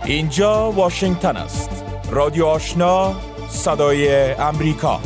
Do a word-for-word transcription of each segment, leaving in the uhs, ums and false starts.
اینجا واشنگتن است. رادیو آشنا، صدای امریکا.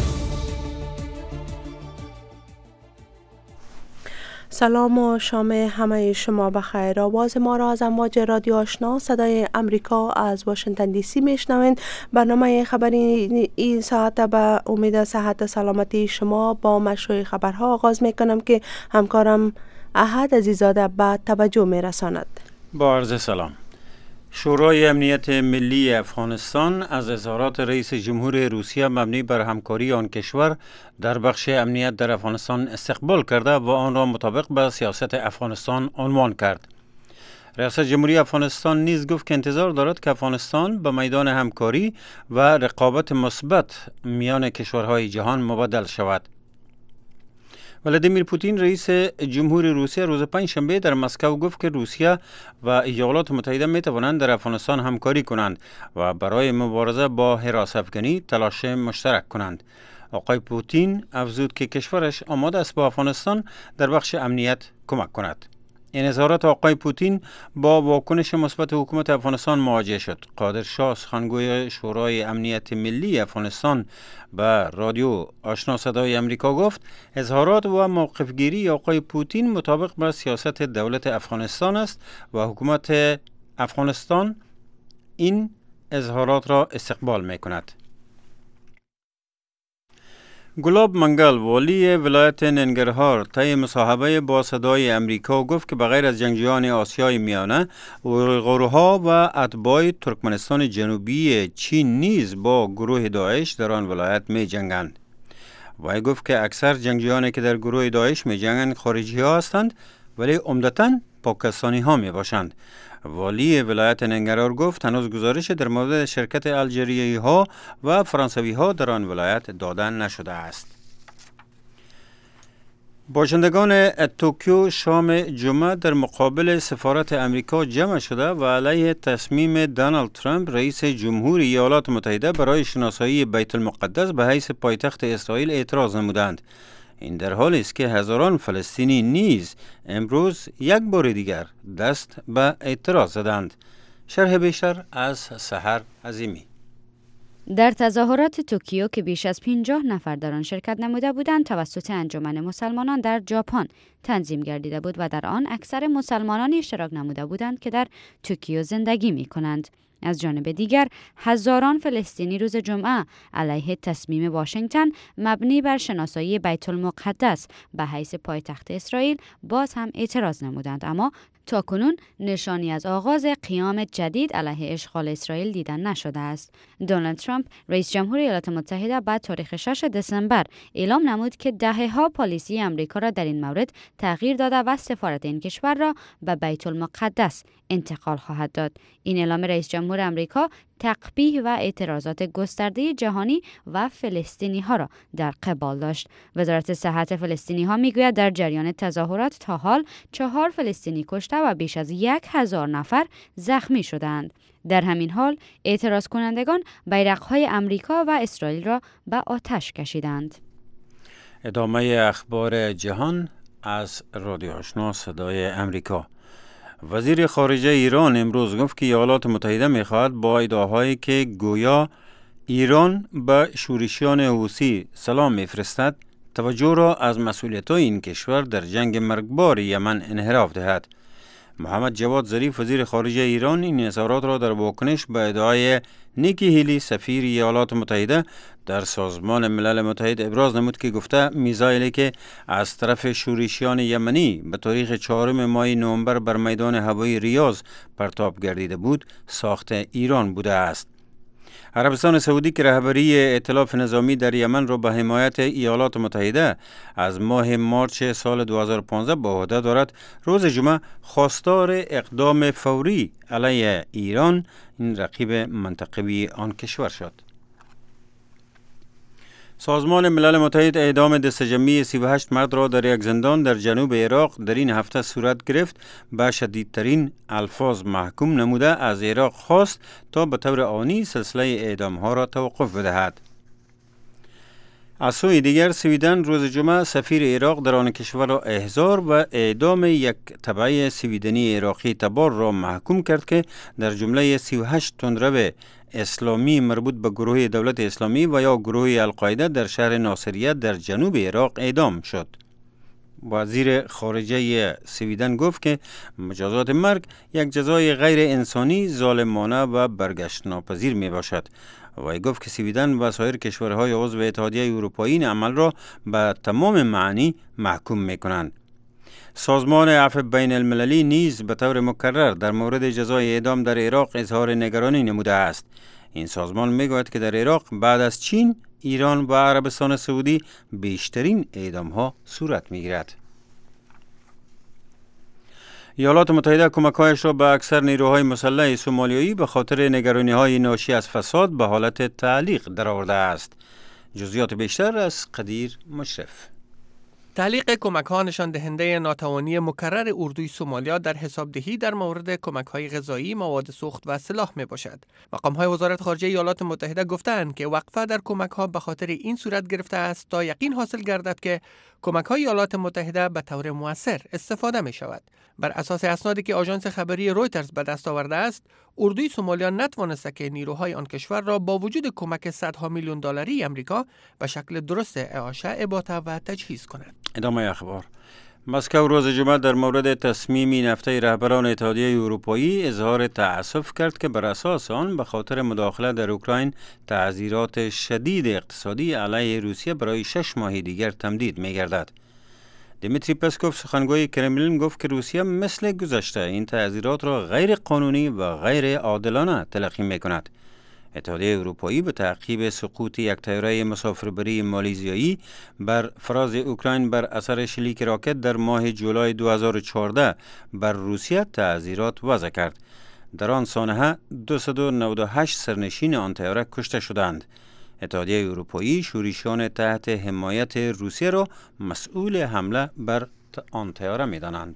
سلام و شام همه شما بخیر. آواز ما را از امواج رادیو آشنا صدای امریکا از واشنگتن دی سی میشنوید. برنامه خبری این ساعت به امید صحت و سلامتی شما با مشروع خبرها آغاز میکنم که همکارم احد عزیزاده به توجه میرساند. با عرض سلام. شورای امنیت ملی افغانستان از اظهارات رئیس جمهور روسیه مبنی بر همکاری آن کشور در بخش امنیت در افغانستان استقبال کرده و آن را مطابق با سیاست افغانستان عنوان کرد. رئیس جمهوری افغانستان نیز گفت که انتظار دارد که افغانستان به میدان همکاری و رقابت مثبت میان کشورهای جهان مبادل شود. ولادیمیر پوتین رئیس جمهور روسیه روز پنجشنبه در مسکو گفت که روسیه و ایالات متحده می توانند در افغانستان همکاری کنند و برای مبارزه با حراس افغانی تلاش مشترک کنند. آقای پوتین افزود که کشورش آماده است با افغانستان در بخش امنیت کمک کند. این اظهارات آقای پوتین با واکنش مثبت حکومت افغانستان مواجه شد. قادر شاه سخنگوی شورای امنیت ملی افغانستان به رادیو آشنا صدای امریکا گفت اظهارات و موقفگیری آقای پوتین مطابق با سیاست دولت افغانستان است و حکومت افغانستان این اظهارات را استقبال می کند. گلاب منگل والی ولایت ننگرهار طی مصاحبه با صدای امریکا گفت که بغیر از جنگجویان آسیای میانه اویغورها و اتباع ترکمنستان جنوبی چین نیز با گروه داعش در آن ولایت می جنگند. وی گفت که اکثر جنگجویانی که در گروه داعش می جنگند خارجی ها هستند ولی عمدتاً پاکستانی ها می باشند. والی ولایت ننگرهار گفت هنوز گزارش در مورد شرکت الجزیری ها و فرانسوی ها در آن ولایت داده نشده است. باشندگان توکیو شام جمعه در مقابل سفارت امریکا جمع شده و علیه تصمیم دونالد ترامپ رئیس جمهور ایالات متحده برای شناسایی بیت المقدس به حیث پایتخت اسرائیل اعتراض نمودند. این در حالی است که هزاران فلسطینی نیز امروز یک بار دیگر دست به اعتراض زدند. شرح بیشتر از سحر عظیمی. در تظاهرات توکیو که بیش از پنجاه نفر در آن شرکت نموده بودند توسط انجمن مسلمانان در ژاپن تنظیم گردیده بود و در آن اکثر مسلمانان اشتراک نموده بودند که در توکیو زندگی می کنند. از جانب دیگر هزاران فلسطینی روز جمعه علیه تصمیم واشنگتن مبنی بر شناسایی بیت المقدس به حیث پایتخت اسرائیل باز هم اعتراض نمودند، اما تاکنون نشانی از آغاز قیام جدید علیه اشغال اسرائیل دیدن نشده است. دونالد ترامپ رئیس جمهور ایالات متحده بعد تاریخ شش دسامبر اعلام نمود که دهه‌ها پالیسی امریکا را در این مورد تغییر داده و سفارت این کشور را به بیت المقدس انتقال خواهد داد. این اعلام رئیس جمهور امریکا تقبیح و اعتراضات گسترده جهانی و فلسطینی ها را در قبال داشت. وزارت صحت فلسطینی ها میگوید در جریان تظاهرات تا حال چهار فلسطینی کشته و بیش از یک هزار نفر زخمی شدند. در همین حال اعتراض کنندگان بیرق‌های امریکا و اسرائیل را به آتش کشیدند. ادامه اخبار جهان از رادیو آشنا صدای امریکا. وزیر خارجه ایران امروز گفت که ایالات متحده می‌خواهد با ادعاهایی که گویا ایران به شورشیان حوثی سلام می‌فرستد توجه را از مسئولیت‌های این کشور در جنگ مرگبار یمن انحراف دهد. محمد جواد ظریف وزیر خارجه ایران این اظهارات را در واکنش به ادعای نیکی هیلی سفیر ایالات متحده در سازمان ملل متحد ابراز نمود که گفته میزایلی که از طرف شورشیان یمنی به تاریخ چهارم ماه نوامبر بر میدان هوایی ریاض پرتاب گردیده بود ساخت ایران بوده است. عربستان سعودی که رهبری ائتلاف نظامی در یمن را به حمایت ایالات متحده از ماه مارچ سال دو هزار و پانزده به عهده دارد، روز جمعه خواستار اقدام فوری علیه ایران، این رقیب منطقوی آن کشور شد. سازمان ملل متحد اعدام دسته‌جمعی سی و هشت مرد را در یک زندان در جنوب عراق در این هفته صورت گرفت به شدیدترین الفاظ محکوم نموده از عراق خواست تا به طور آنی سلسله اعدام ها را توقف بدهد. از سوی دیگر سویدن روز جمعه سفیر عراق در آن کشور را احضار و اعدام یک تبع سویدنی عراقی تبار را محکوم کرد که در جمله سی و هشت تندرو اسلامی مربوط به گروه دولت اسلامی و یا گروه القاعده در شهر ناصریه در جنوب عراق اعدام شد. وزیر خارجه سویدن گفت که مجازات مرگ یک جزای غیر انسانی، ظالمانه و برگشت ناپذیر می باشد. و گفت که سویدن و سایر کشورهای عضو اتحادیه اروپایی این عمل را به تمام معنی محکوم می کنند. سازمان عفو بین المللی نیز به طور مکرر در مورد جزای اعدام در عراق اظهار نگرانی نموده است. این سازمان می گوید که در عراق بعد از چین، ایران و عربستان سعودی بیشترین اعدام ها صورت می گیرد. ایالات متحده کمک‌هایش را به اکثر نیروهای مسلح سومالیایی به خاطر نگرانی‌های ناشی از فساد به حالت تعلیق درآورده است. جزئیات بیشتر از قدیر مشرف. تعلیق کمک‌ها نشان دهنده ناتوانی مکرر اردوی سومالیا در حسابدهی در مورد کمک‌های غذایی، مواد سوخت و سلاح میباشد. مقام‌های وزارت خارجه ایالات متحده گفتند که وقفه در کمک‌ها به خاطر این صورت گرفته است تا یقین حاصل گردد که کمک‌های ایالات متحده به طور مؤثر استفاده می‌شود. بر اساس اسنادی که آژانس خبری رویترز به دست آورده است، اردوی سومالیا نتوانسته که نیروهای آن کشور را با وجود کمک صدها میلیون دلاری آمریکا به شکل درست اعاشه، اباطه و تجهیز کند. ادامه اخبار. مسکو روز جمعه در مورد تصمیم نفته رهبران اتحادیه اروپایی اظهار تأسف کرد که بر اساس آن به خاطر مداخله در اوکراین تعزیرات شدید اقتصادی علیه روسیه برای شش ماه دیگر تمدید می‌گردد. دیمیتری پسکوف سخنگوی کرملین گفت که روسیه مثل گذشته این تعزیرات را غیر قانونی و غیر عادلانه تلقی می‌کند. اتحادیه اروپایی به تعقیب سقوط یک طیاره مسافربری مالزیایی بر فراز اوکراین بر اثر شلیک راکت در ماه جولای دو هزار و چهارده بر روسیه تعزیرات وضع کرد. در آن سانحه دویست و نود و هشت سرنشین آن طیاره کشته شدند. اتحادیه اروپایی شورشیان تحت حمایت روسیه را مسئول حمله بر آن طیاره می‌دانند.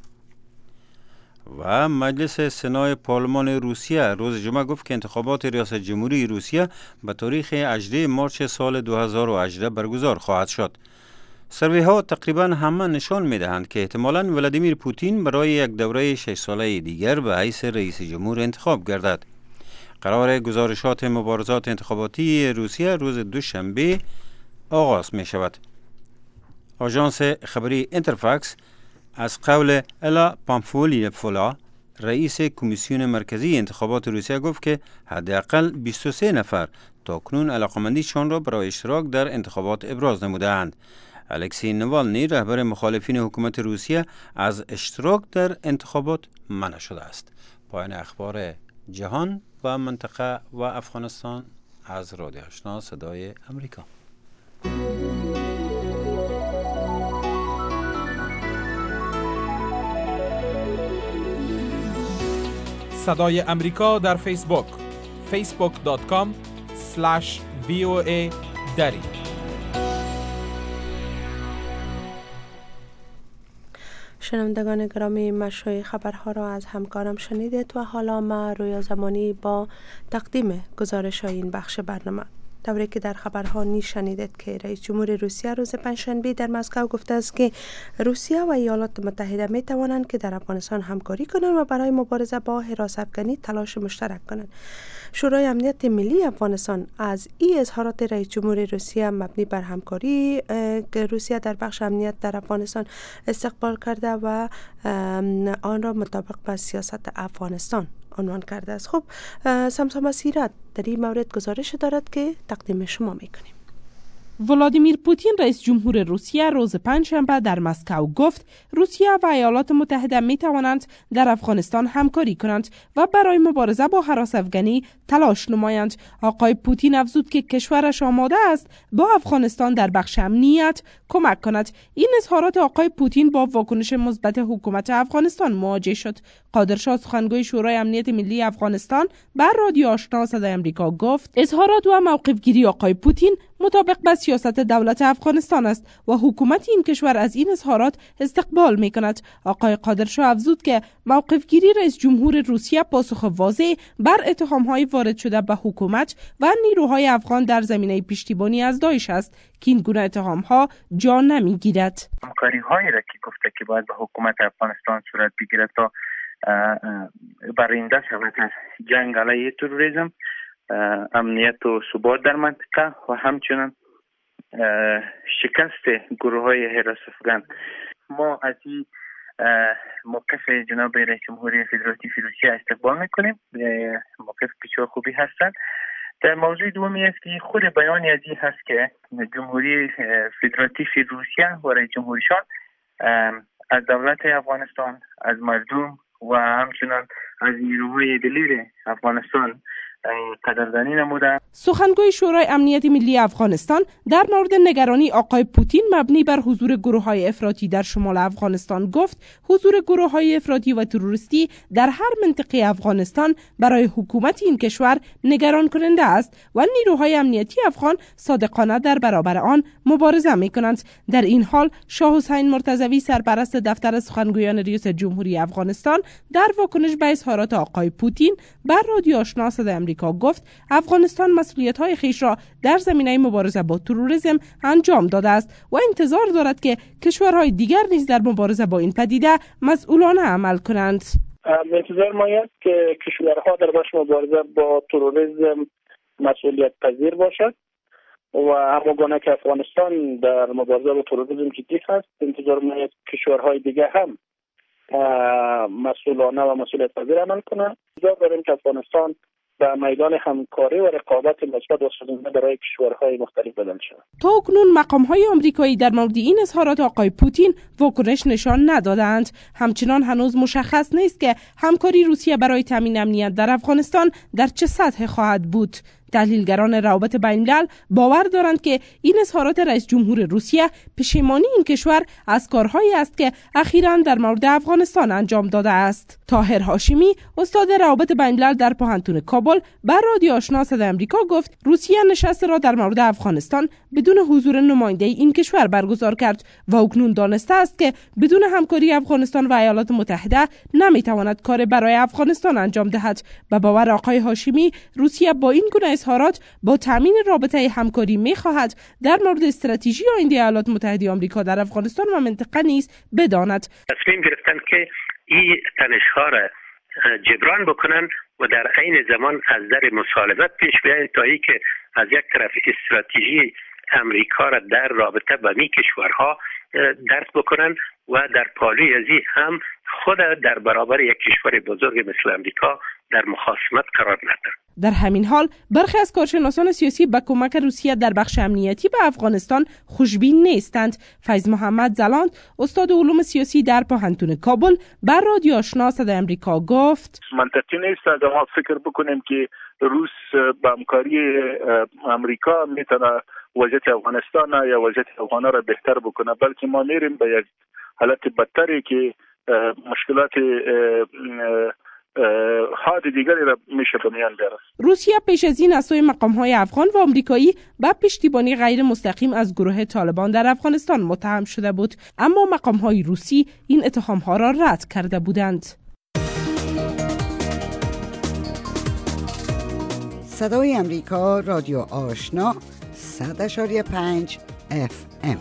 و مجلس سنای پارلمان روسیه روز جمعه گفت که انتخابات ریاست جمهوری روسیه به تاریخ هجدهم مارس سال دو هزار و هجده برگزار خواهد شد. سروی ها تقریبا همه نشان می دهند که احتمالاً ولادیمیر پوتین برای یک دوره شش ساله دیگر به حیث رئیس جمهور انتخاب گردد. قرار گزارشات مبارزات انتخاباتی روسیه روز دوشنبه آغاز می شود. آژانس خبری اینترفاکس از قول الا پامفولیفولا رئیس کمیسیون مرکزی انتخابات روسیه گفت که حداقل بیست و سه نفر تاکنون علاقمندیشان را برای اشتراک در انتخابات ابراز نموده‌اند. الکسی نوالنی رهبر مخالفین حکومت روسیه از اشتراک در انتخابات منع شده است. پایان اخبار جهان و منطقه و افغانستان از رادیو آشنا صدای امریکا. صدای امریکا در فیسبوک فیسبوک دات کام اسلش وی او ای دری. شنوندگان گرامی، مشروع خبرها را از همکارم شنیدید و حالا ما رویا زمانی با تقدیم گزارش های این بخش برنامه. طوری که در خبرها نیز شنیدید که رئیس جمهور روسیه روز پنجشنبه در مسکو گفته است که روسیه و ایالات متحده می توانند که در افغانستان همکاری کنند و برای مبارزه با حراس افغانی تلاش مشترک کنند. شورای امنیت ملی افغانستان از این اظهارات رئیس جمهور روسیه مبنی بر همکاری که روسیه در بخش امنیت در افغانستان استقبال کرده و آن را مطابق با سیاست افغانستان عنوان کرده است. خب سمسام سیرت در این مورد گزارش دارد که تقدیم شما میکنیم. ولادیمیر پوتین رئیس جمهور روسیه روز پنجشنبه در مسکو گفت روسیه و ایالات متحده می توانند در افغانستان همکاری کنند و برای مبارزه با هراس افغانی تلاش نمایند. آقای پوتین افزود که کشورش آماده است با افغانستان در بخش امنیت کمک کند. این اظهارات آقای پوتین با واکنش مثبت حکومت افغانستان مواجه شد. قادرشاه سخنگوی شورای امنیت ملی افغانستان بر رادیو آشنا صدای آمریکا گفت اظهارات و موقفگیری آقای پوتین مطابق با سیاست دولت افغانستان است و حکومت این کشور از این اظهارات استقبال می کند. آقای قادرشاه افزود که موقف گیری رئیس جمهور روسیه پاسخ واضح بر اتهام‌های وارد شده به حکومت و نیروهای افغان در زمینه پشتیبانی از داعش است که این گونه اتهام‌ها جا نمی‌گیرد. همکاری‌هایی را که گفته که باید به حکومت افغانستان صورت بگیرد تا برنده شود از جنگ علیه تروریسم، امنیت و ثبات در منطقه و همچنین شکست گروه‌های حراس افغان. ما از این موقف جناب رئیس جمهوری فدراتیو روسیه استقبال میکنیم. موقف بسیار خوبی هستند. در موضوع دومی است که خود بیانی از این هست که جمهوری فدراتیو روسیه و رئیس جمهورشان از دولت افغانستان، از مردم و همچنان از نیروهای دلیر افغانستان قدردانی نموده. سخنگوی شورای امنیت ملی افغانستان در مورد نگرانی آقای پوتین مبنی بر حضور گروه‌های افراطی در شمال افغانستان گفت حضور گروه‌های افراطی و تروریستی در هر منطقه افغانستان برای حکومت این کشور نگران کننده است و نیروهای امنیتی افغان صادقانه در برابر آن مبارزه می‌کنند. در این حال شاه حسین مرتضوی سرپرست دفتر سخنگویان ریاست جمهوری افغانستان در واکنش به اظهارات آقای پوتین بر رادیو آشنا صدای آمریکا گفت افغانستان مسئولیت‌های خویش را در زمینه مبارزه با تروریسم انجام داده است و انتظار دارد که کشورهای دیگر نیز در مبارزه با این پدیده مسئولانه عمل کنند. انتظار ما است که کشورها در بخش مبارزه با تروریسم مسئولیت پذیر باشد و همانگونه که افغانستان در مبارزه با تروریسم جدی است، انتظار ما است کشورهای دیگر هم مسئولانه و مسئولیت پذیر عمل کنند. انتظار داریم که افغانستان به میدان همکاری و رقابت مثبت و سازنده برای کشورهای مختلف بدل شود. تا اکنون مقام‌های آمریکایی در مورد این اظهارات آقای پوتین واکنش نشان ندادند. همچنان هنوز مشخص نیست که همکاری روسیه برای تامین امنیت در افغانستان در چه سطح خواهد بود. تحلیلگران روابط بین‌الملل باور دارند که این اظهارات رئیس جمهور روسیه پشیمانی این کشور از کارهایی است که اخیراً در مورد افغانستان انجام داده است. طاهر هاشمی، استاد روابط بین‌الملل در پوهنتون کابل، بر رادیو آشنا صدای آمریکا گفت روسیه نشست را در مورد افغانستان بدون حضور نماینده این کشور برگزار کرد و اکنون دانسته است که بدون همکاری افغانستان و ایالات متحده نمیتواند کار برای افغانستان انجام دهد. به باور آقای هاشمی، روسیه با این گونه اظهارات با تامین رابطه همکاری می‌خواهد در مورد استراتژی آینده ایالات متحده آمریکا در افغانستان و منطقه نیز بداند. تصمیم گرفتن که این تنش‌ها را جبران بکنن و در عین زمان از در مسالمت پیش بیاین تا اینکه از یک طرف استراتژی امریکا را در رابطه با می کشورها درک بکنن و در پالوی ازی هم خود در برابر یک کشور بزرگ مثل امریکا در مخاصمت قرار ندارد. در همین حال برخی از کارشناسان سیاسی به کمک روسیه در بخش امنیتی به افغانستان خوشبین نیستند. فیض محمد زلاند، استاد علوم سیاسی در پوهنتون کابل، بر رادیو آشنا صدای آمریکا گفت منطقی نیست اگر ما فکر بکنیم که روس با همکاری امریکا میتونه وضعیت افغانستان یا وضعیت افغان‌ها را بهتر بکنه، بلکه ما میریم به یک حالت بدتری که مشکلات حاد دیگری را میشه به میان بیاره. روسیه پیش از این از سوی مقام‌های افغان و آمریکایی به پشتیبانی غیر مستقیم از گروه طالبان در افغانستان متهم شده بود، اما مقام‌های روسی این اتهام‌ها را رد کرده بودند. صدای امریکا، رادیو آشنا، صد اشاری پنج اف ام.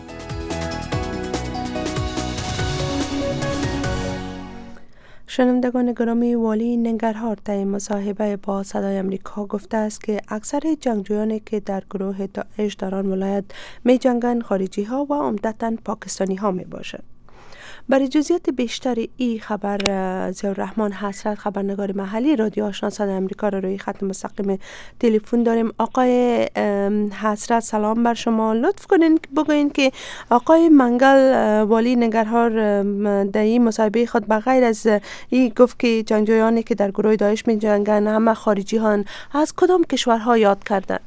شنوندگان گرامی، والی ننگرهار طی مصاحبه با صدای آمریکا گفته است که اکثر جنگجویانی که در گروه داعش در آن ولایت می جنگند خارجی ها و عمدتاً پاکستانی ها می باشند. برای جزئیات بیشتر این خبر ضیاءالرحمن حسرت، خبرنگار محلی رادیو آشنا صدای آمریکا، را روی خط مستقیم تلفن داریم. آقای حسرت، سلام بر شما. لطف کنین بگوین که آقای منگل، والی ننگرهار، در این مصاحبه خود بغیر از این گفت که جنگجویانی که در گروه داعش می جنگند همه خارجی هستند، از کدام کشورها یاد کردن؟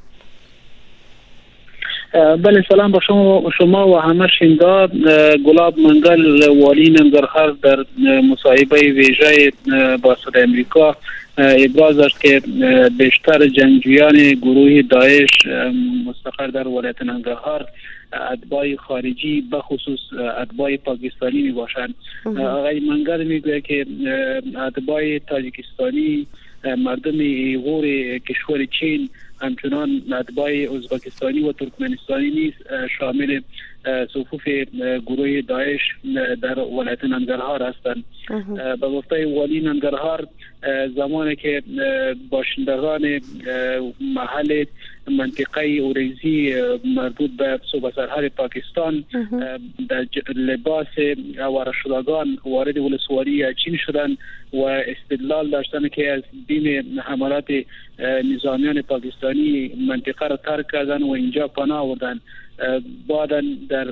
بله، سلام با شما شما و همه شنوندا. گلاب منگل، والی ننگرهار، در مصاحبه ویژه با صدای آمریکا ابراز داشت که بیشتر جنگجویان گروه داعش مستقر در ولایت ننگرهار اتباع خارجی به خصوص اتباع پاکستانی می باشند. آقای منگر میگوید که اتباع تاجیکستانی، مردم ایغور کشور چین، همچنان اتباع ازبکستانی و ترکمنستانی نیز شامل صفوف گروه داعش در ولایت ننگرهار هستند. به گفته والی ننگرهار، زمانی که باشندگان محل منطقه اوریزی مربوط به صوبه سرحد پاکستان در لباس آواره‌شدگان وارد ولسوالی چین شدند و استدلال داشتند که از بیم حملات نظامیان پاکستانی منطقه را ترک کردند و اینجا پناه آوردند. بعدا در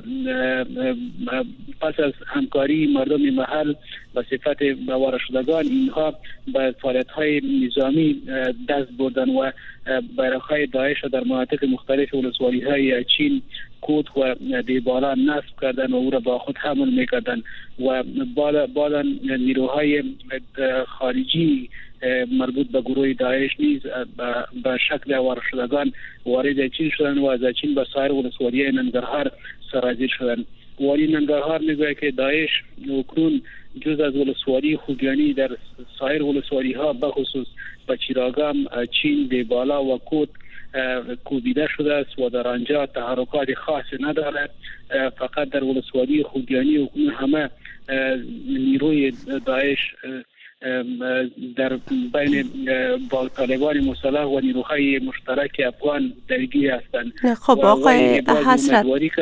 پس از همکاری مردم محل به صفت آواره‌شدگان اینها به فعالیت‌های نظامی دست بردند و بیرق‌های داعش در مناطق مختلف ولسوالی‌های چین، کوت و دیبالا نصب کردند و او را با خود حمل می‌کردند و بعدا نیروهای خارجی مربوط به گروه داعش نیز به شکل آواره‌شدگان وارد چین شدند و از چین به سایر ولسوالی ننگرهار سرازیر شدند. والی ننگرهار میگوید که داعش اکنون جز از ولسوالی خوگیانی در سایر ولسوالی ها به خصوص به چیراگام، چین، دیبالا و کوت کوبیده شده است و در آنجا تحرکات خاصی ندارد. فقط در ولسوالی خوگیانی اکنون همه نیروی داعش در بین با طالبان مسلح و نیروهای مشترک افغان درگیر هستند. خب آقای حسرت،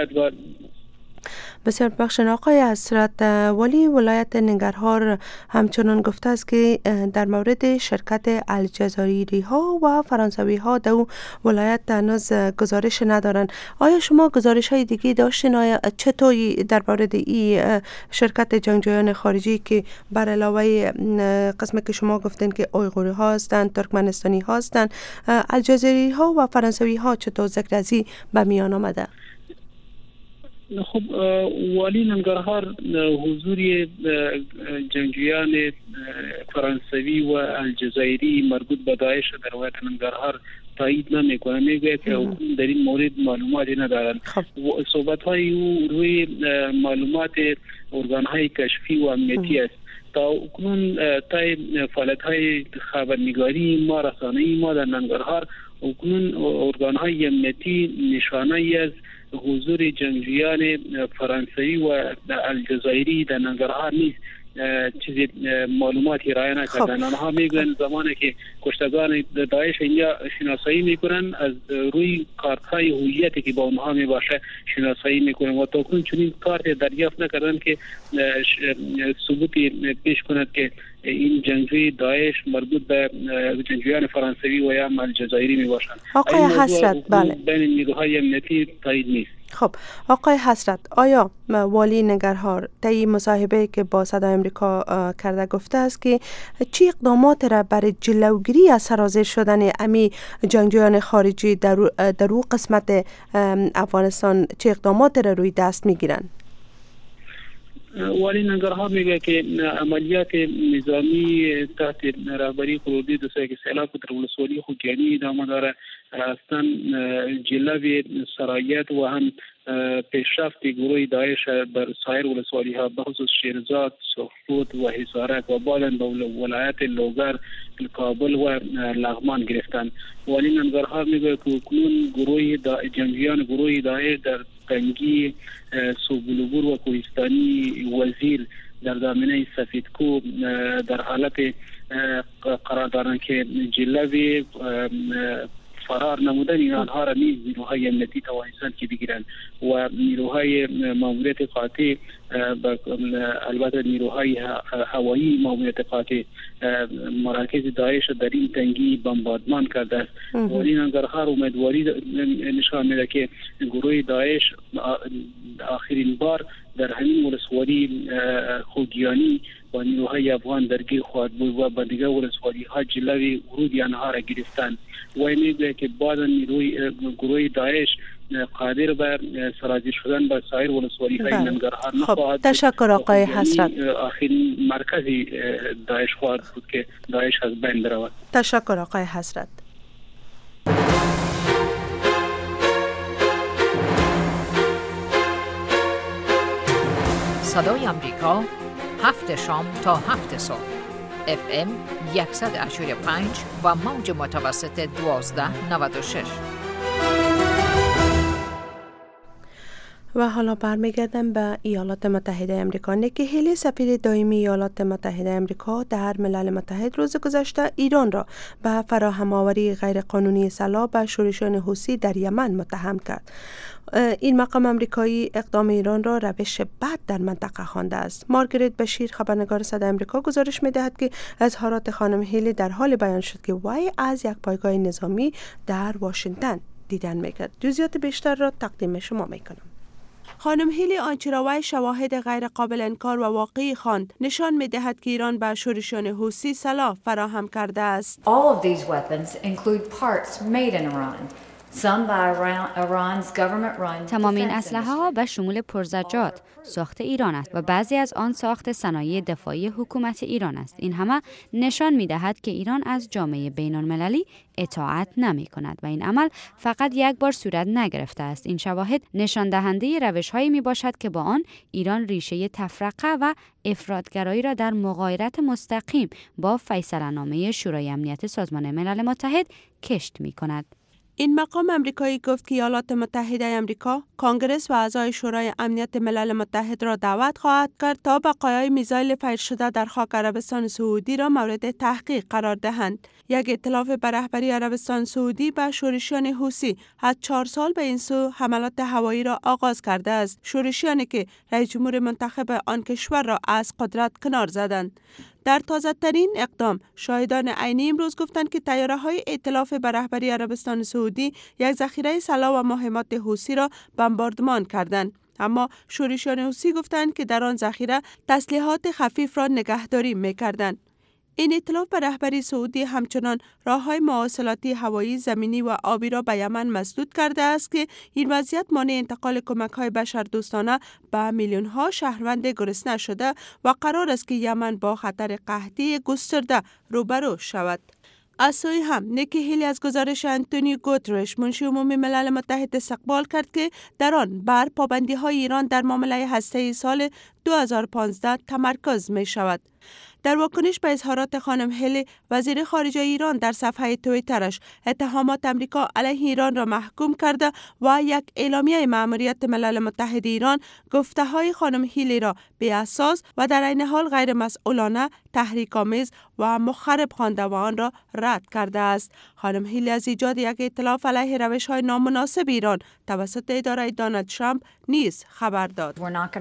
بسیار بخشن آقای حسرت، ولی ولایت ننگرهار همچنان گفته است که در مورد شرکت الجزایری ها و فرانسوی ها در ولایت هنوز گزارش ندارند. آیا شما گزارش های دیگه داشتین؟ آیا چطوری در مورد این شرکت جنگجویان خارجی که بر علاوه قسمی که شما گفتین که اویغوری ها هستند، ترکمنستانی ها هستند، الجزایری ها و فرانسوی ها چطور ذکر از این به میان آمده؟ خب والی ننگرهار حضور جنگجویان فرانسوی و الجزایری مربوط به داعش در ولایت ننگرهار تایید نمیکنه. میگه که حکومت در این مورد معلوماتی ندارند. صحبت های او روی معلومات ارگان های کشفی و امنیتی است. تا اکنون تای فعالیت های خبرنگاری ما، رسانه‌ای ما در ننگرهار، اکنون ارگان های امنیتی نشانه‌ای از حضور جنگجویان فرانسوی و الجزایری در ننگرهار نیست. چیزی معلوماتی ارائه نکردن. آنها میگن زمانی که کشتگان داعش اینجا شناسایی میکنن، از روی کارت‌های هویتی که با اونها میباشه شناسایی میکنن و تا کنون چنین کارت دریافت نکردن که ثبوتی پیش کند که این جنگجوی داعش مربوط به جنگجویان فرانسوی و یا الجزایری میباشند. آقای حسرت، بله، بین نیروهای امنیتی تایید نیست. خب آقای حسرت، آیا والی ننگرهار طی مصاحبه که با صدای آمریکا کرده گفته است که چی اقدامات را برای جلوگیری از سرازیر شدن امی جنگجویان خارجی در در او قسمت افغانستان چه اقدامات را روی دست میگیرند؟ والی ننگرهار میگه که عملیات نظامی تحت رهبری خورشید دوسایی که سیلاب در ولسوالی خوگیانی ادامه داره هستن. جلوی سرایت و هم پیشرفت گروه داعش بر سایر ولسوالی ها بخصوص شیرزاد، سخفوت و حصارک و بعداً به ولایت لوگر، کابل و لغمان گرفتند. والی ننگرهار میگه که کنون گروه جنگجویان گروه داعش در تنگی سوبلوبور و کوهستانی وزیر در دامنه سفیدکو در حالت قرار دارند که جلوی فرار نمودن آنها را نیز نیروهای امنیتی توانستند که بگیرند و نیروهای ماموریت قاطع، البته نیروهای هوایی ماموریت قاطع مراکز داعش در این تنگی بمباردمان کرده است. والی ننگرهار امیدواری نشان میده که گروه داعش آخرین بار در همین ولسوالی خوگیانی با نیروهای افغان درگیر خواهد بود و با دیگر ولسوالی ها جلوی ورود آنها را گرفتند و میگه که بعد نیروی گروه داعش قادر به سرازیر شدن به سایر ولسوالی های ننگرهار نخواهد. خب تشکر آقای حسرت. آخرین مرکزی داعش خواهد بود که داعش از بین برود. تشکر آقای حسرت. صدای آمریکا هفت شام تا هفت صبح اف ام صد و هشت و پنج و موج متوسط دوازده نود و شش. و حالا برمیگردم به ایالات متحده امریکا. نیکی هیلی سفیر دائمی ایالات متحده امریکا در ملل متحد روز گذشته ایران را به فراهم آوری غیرقانونی سلاح به شورشیان حوثی در یمن متهم کرد. این مقام امریکایی اقدام ایران را روش بد در منطقه خوانده است. مارگریت بشیر خبرنگار صدای امریکا گزارش می‌دهد که اظهارات خانم هیلی در حال بیان شد که وی از یک پایگاه نظامی در واشنگتن دیدن می‌کرد. جزئیات بیشتر را تقدیم شما می‌کنم. خانم هیلی آنچه را وی شواهد غیر قابل انکار و واقعی خواند نشان می‌دهد که ایران به شورشیان حوثی سلاح فراهم کرده است. All of these weapons include parts made in Iran. تمام این اسلحه ها به شمول پرزجاج ساخت ایران است و بعضی از آن ساخت صنایع دفاعی حکومت ایران است. این همه نشان می دهد که ایران از جامعه بین المللی اطاعت نمی کند و این عمل فقط یک بار صورت نگرفته است. این شواهد نشان دهنده روش هایی می باشد که با آن ایران ریشه تفرقه و افراطگرایی را در مغایرت مستقیم با فیصله نامه شورای امنیت سازمان ملل متحد کشت می کند. این مقام امریکایی گفت که ایالات متحده امریکا، کنگره و اعضای شورای امنیت ملل متحد را دعوت خواهد کرد تا بقایای میزایل فیر شده در خاک عربستان سعودی را مورد تحقیق قرار دهند. یک ائتلاف به رهبری عربستان سعودی به شورشیان حوثی از چهار سال به این سو حملات هوایی را آغاز کرده است. شورشیانی که رئیس جمهور منتخب آن کشور را از قدرت کنار زدند. در تازه ترین اقدام شاهدان عینی امروز گفتند که طیاره های ائتلاف به رهبری عربستان سعودی یک ذخیره سلاح و مهمات حوثی را بمباردمان کردند. اما شورشیان حوثی گفتند که در آن ذخیره تسلیحات خفیف را نگهداری می‌کردند. این ائتلاف به رهبری سعودی همچنان راه‌های مواصلاتی هوایی، زمینی و آبی را به یمن مسدود کرده است که این وضعیت مانع انتقال کمک‌های بشردوستانه به میلیون‌ها شهروند گرسنه شده و قرار است که یمن با خطر قحطی گسترده روبرو شود. از سوی هم نیکی هیلی از گزارش انتونیو گوترش منشی عمومی ملل متحد استقبال کرد که در آن بر پابندی‌های ایران در معامله هسته‌ای سال دو هزار و پانزده تمرکز می شود. در واکنش به اظهارات خانم هیلی، وزیر خارجه ایران در صفحه توییترش اتهامات امریکا علیه ایران را محکوم کرده و یک اعلامیه مأموریت ملل متحد ایران گفته‌های خانم هیلی را بی‌اساس و در عین حال غیر مسئولانه، تحریک‌آمیز و مخرب خوانده و آن را رد کرده است. خانم هیلی از ایجاد یک ائتلاف علیه روش‌های نامناسب ایران توسط اداره دونالد ترامپ نیز خبر داد.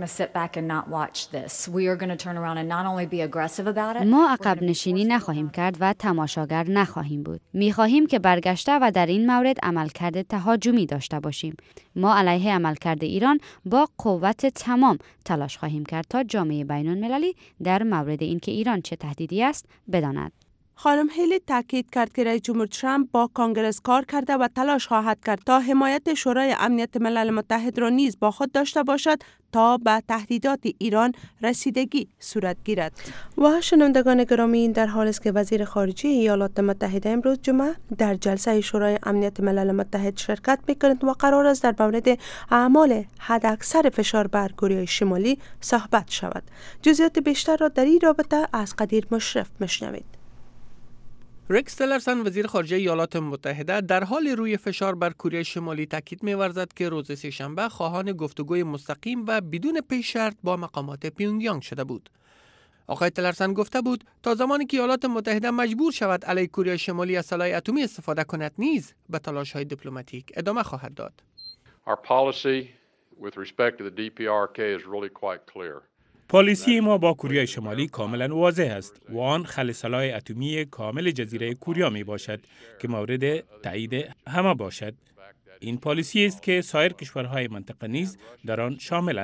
ما عقب نشینی نخواهیم کرد و تماشاگر نخواهیم بود. می‌خواهیم که برگشته و در این مورد عملکرد تهاجمی داشته باشیم. ما علیه عملکرد ایران با قوت تمام تلاش خواهیم کرد تا جامعه بین‌المللی در مورد اینکه ایران چه تهدیدی است بداند. خانم هیلی تاکید کرد که رئیس جمهور ترامپ با کنگره کار کرده و تلاش خواهد کرد تا حمایت شورای امنیت ملل متحد را نیز با خود داشته باشد تا به تهدیدات ایران رسیدگی صورت گیرد. و شنوندگان گرامی، این در حالی است که وزیر خارجه ایالات متحده امروز جمعه در جلسه شورای امنیت ملل متحد شرکت می‌کند و قرار است در مورد اعمال حداکثر فشار بر کره شمالی صحبت شود. جزئیات بیشتر را در این رابطه از قدیر مشرف میشنوید. رکس تلرسن وزیر خارجه ایالات متحده در حال روی فشار بر کره شمالی تاکید می‌ورزد که روز سه‌شنبه خواهان گفتگوی مستقیم و بدون پیش شرط با مقامات پیونگیانگ شده بود. آقای تلرسن گفته بود تا زمانی که ایالات متحده مجبور شود علیه کره شمالی از سلاح اتمی استفاده کند نیز به تلاش‌های دیپلماتیک ادامه خواهد داد. Our policy with respect to the دی پی آر کی is really quite clear. پالیسی ما با کره شمالی کاملا واضح است و آن خل سلاح اتمی کامل جزیره کره می باشد که مورد تایید همه باشد. این پالیسی است که سایر کشورهای منطقه نیز در آن شاملند.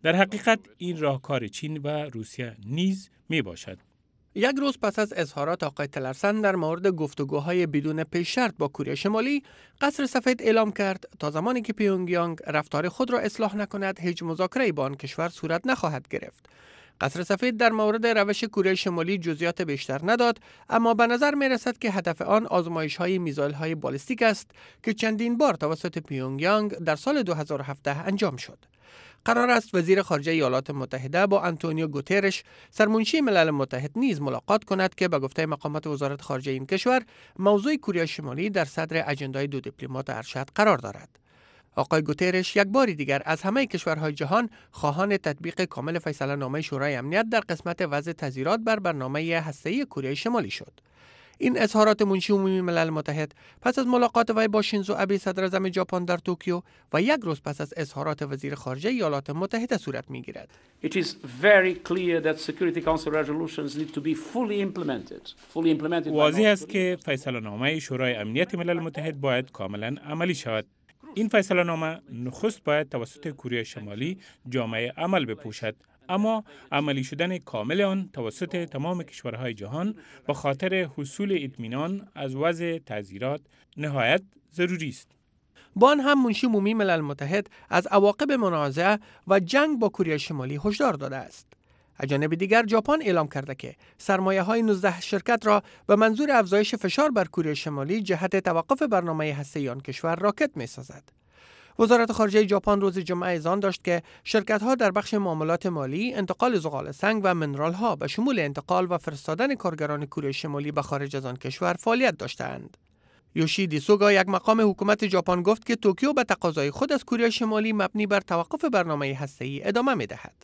در حقیقت این راهکار چین و روسیه نیز می باشد. یک روز پس از اظهارات آقای تلرسن در مورد گفتگوهای بدون پیش شرط با کره شمالی، قصر سفید اعلام کرد تا زمانی که پیونگیانگ رفتار خود را اصلاح نکند، هیچ مذاکره‌ای با آن کشور صورت نخواهد گرفت. قصر سفید در مورد روش کره شمالی جزئیات بیشتر نداد، اما به نظر می رسد که هدف آن آزمایش‌های میزایل‌های بالستیک است که چندین بار توسط پیونگیانگ در سال دو هزار و هفده انجام شد. قرار است وزیر خارجه ایالات متحده با آنتونیو گوترش، سرمنشی ملل متحد نیز ملاقات کند که به گفته مقامات وزارت خارجه این کشور، موضوع کره شمالی در صدر اجندای دو دیپلمات ارشد قرار دارد. آقای گوترش یک بار دیگر از همه کشورهای جهان خواهان تطبیق کامل فیصله نامه شورای امنیت در قسمت وضع تذیرات بر برنامه هسته‌ای کره شمالی شد. این اظهارات منشی عمومی ملل متحد پس از ملاقات وی با شینزو آبه صدر اعظم ژاپن در توکیو و یک روز پس از اظهارات وزیر خارجه ایالات متحده صورت می‌گیرد. It is very clear that Security Council resolutions need to be fully implemented. Fully implemented. واضح است که فیصله نامه شورای امنیت ملل متحد باید کاملا عملی شود. این فیصله نامه نخست باید توسط کره شمالی جامعه عمل بپوشد، اما عملی شدن کامل آن توسط تمام کشورهای جهان به خاطر حصول اطمینان از وضع تعزیرات نهایت ضروری است. با آن هم منشی عمومی ملل متحد از عواقب منازعه و جنگ با کره شمالی هشدار داده است. از جانب دیگر ژاپن اعلام کرده که سرمایه‌های نوزده شرکت را به منظور افزایش فشار بر کره شمالی جهت توقف برنامه هسته‌ای آن کشور راکت می‌سازد. وزارت خارجه ژاپن روز جمعه اذعان داشت که شرکت‌ها در بخش معاملات مالی، انتقال زغال سنگ و منرال‌ها به شمول انتقال و فرستادن کارگران کره شمالی به خارج از آن کشور فعالیت داشتند. یوشیدی سوگا، یک مقام حکومت ژاپن، گفت که توکیو به تقاضای خود از کره شمالی مبنی بر توقف برنامه هسته‌ای ادامه می‌دهد.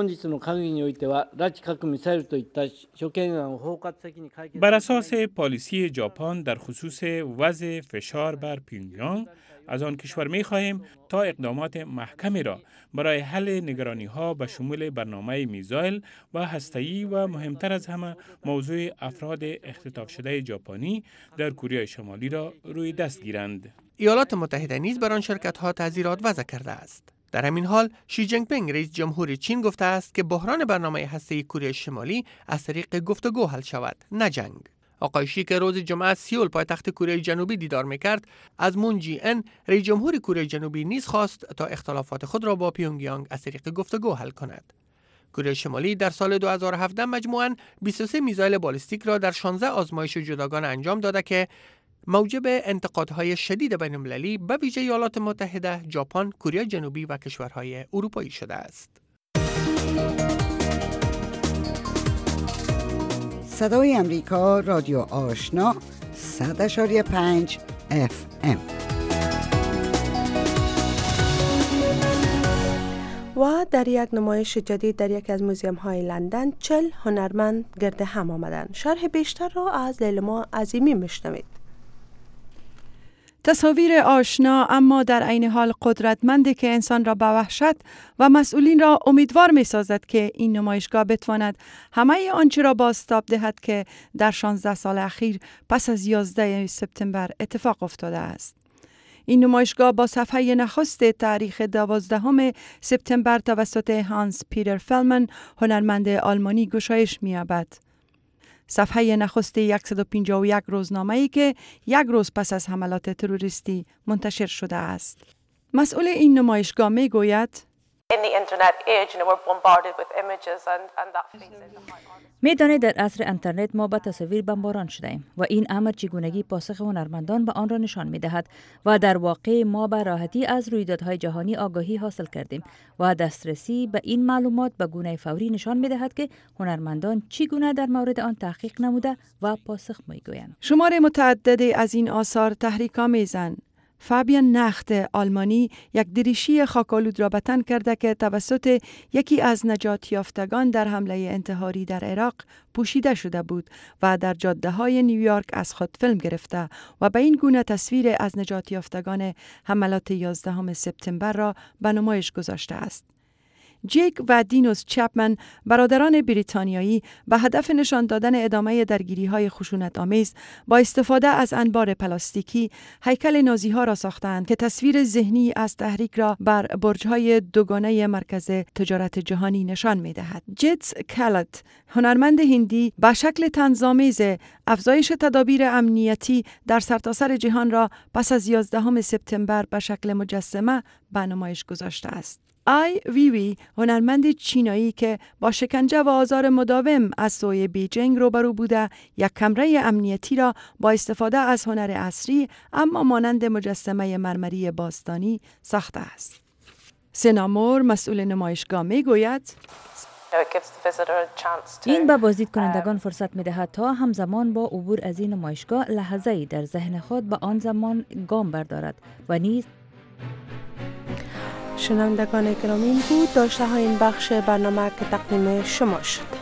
بر اساس پالیسی ژاپن در خصوص وضع فشار بر پیونگیانگ، از آن کشور می خواهیم تا اقدامات محکمی را برای حل نگرانی ها به شمول برنامه میزایل و هسته‌ای و مهمتر از همه موضوع افراد اختطاف شده ژاپنی در کره شمالی را روی دست گیرند. ایالات متحده نیز بر آن شرکت ها تعزیرات وضع کرده است. در همین حال شی جینگ پینگ رئیس جمهور چین گفته است که بحران برنامه هسته‌ای کره شمالی از طریق گفتگو حل شود، نه جنگ. آقای شی که روز جمعه سیول پایتخت کره جنوبی دیدار می‌کرد، از مون جی ان رئیس جمهور کره جنوبی نیز خواست تا اختلافات خود را با پیونگیانگ از طریق گفتگو حل کند. کره شمالی در سال دو هزار و هفده مجموعاً بیست و سه میزایل بالستیک را در شانزده آزمایش جداگانه انجام داده که موجب انتقادهای شدید بین‌المللی به ویژه ایالات متحده، ژاپن، کره جنوبی و کشورهای اروپایی شده است. صدای امریکا، رادیو آشنا، صد اشاری پنج اف ام. و در یک نمایش جدید در یک از موزیم های لندن، چل هنرمند گرد هم آمدند. شرح بیشتر را از لیلما عظیمی میشنوید. تصاویر آشنا اما در عین حال قدرتمندی که انسان را به وحشت و مسئولین را امیدوار می سازد که این نمایشگاه بتواند همه آنچه را بازتاب دهد که در شانزده سال اخیر پس از یازده سپتامبر اتفاق افتاده است. این نمایشگاه با صفحه نخست تاریخ دوازدهم سپتامبر توسط هانس پیتر فلمن، هنرمند آلمانی، گشایش می‌یابد. صفحه نخست صد و پنجاه و یک روزنامه‌ای که یک روز پس از حملات تروریستی منتشر شده است. مسئول این نمایشگاه می‌گوید: می‌دانید در عصر اینترنت ما با تصاویر بمباران شده‌ایم و این امر چگونگی پاسخ هنرمندان به آن را نشان می‌دهد و در واقع ما به راحتی از رویدادهای جهانی آگاهی حاصل کردیم و دسترسی به این معلومات به گونه فوری نشان می‌دهد که هنرمندان چگونه در مورد آن تحقیق نموده و پاسخ می‌گویند. شمار متعددی از این آثار تحریک‌آمیزند. فابیان نخت آلمانی یک دریشی خاک‌آلود را به تن کرده که توسط یکی از نجات یافتگان در حمله انتحاری در عراق پوشیده شده بود و در جاده‌های نیویورک از خود فیلم گرفته و به این گونه تصویر از نجات یافتگان حملات یازدهم سپتامبر را به نمایش گذاشته است. جیک و دینوس چپمن برادران بریتانیایی به هدف نشان دادن ادامه درگیری‌های خشونت‌آمیز با استفاده از انبار پلاستیکی هیکل نازی‌ها را ساختند که تصویر ذهنی از تحریک را بر برج‌های دوگانه مرکز تجارت جهانی نشان می‌دهد. جیتس کالت، هنرمند هندی، به شکل طنزآمیز افزایش تدابیر امنیتی در سرتاسر جهان را پس از یازدهم سپتامبر به شکل مجسمه به نمایش گذاشته است. آی وی وی، هنرمند چینایی که با شکنجه و آزار مداوم از سوی بیجینگ روبرو بوده، یک کمره امنیتی را با استفاده از هنر عصری اما مانند مجسمه مرمری باستانی ساخته است. سینامور، مسئول نمایشگاه، می گوید این به بازدید کنندگان فرصت می دهد تا همزمان با عبور از این نمایشگاه لحظه‌ای در ذهن خود به آن زمان گام بردارد و نیز شنوندگان گرامی بود داشته های این بخش برنامه که تقدیم شما شد.